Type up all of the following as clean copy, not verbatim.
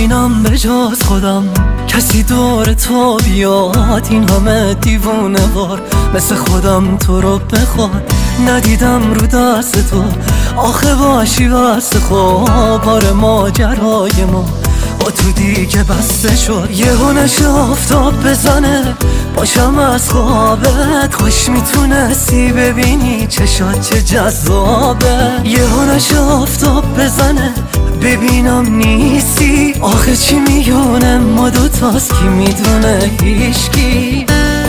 نمیبینم به جز خودم کسی دور تو بیاد، این همه دیوونه وار مثل خودم تو رو بخواد. ندیدم رو دست تو آخه باشی واسه خواب، بار ماجرای ما با تو دیگه بسته شد. یهو نشه آفتاب بزنه باشم از خوابت، خوش میتونستی ببینی چشات چه جذابه. یهو نشه آفتاب بزنه ببینم نیستی، آخه چی میونه ما دوتاست کی میدونه هیچکی.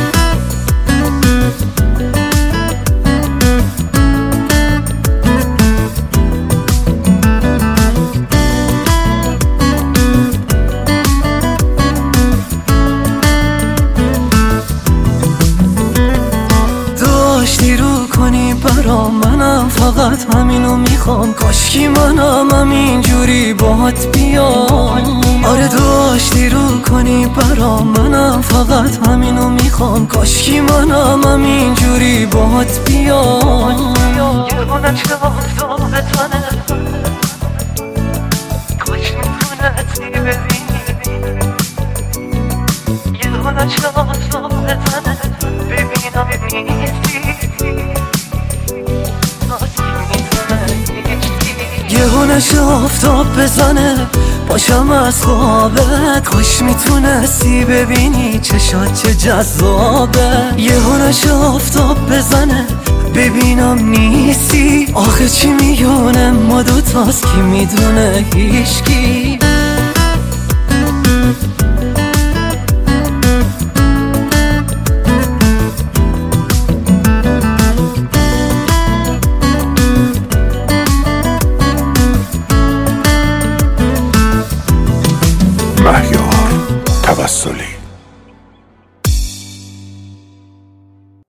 داشتی رو کنی برا منم، فقط همینو میخوام، کاشکی منم همینجوری باهات بیام. آره داشتی رو کنی برا منم، فقط همینو میخوام، کاشکی منم همینجوری باهات بیام. یهو نشه آفتاب بزنه کاش میتونستی ببینی، یهو نشه آفتاب بزنه ببینم نیستی، یهو نشه آفتاب بزنه باشم از خوابت، خوش میتونستی ببینی چشات چه جذابه. یهو نشه آفتاب بزنه ببینم نیستی، آخه چی میونه ما دوتاست کی میدونه هیچکی. مهیار توسلی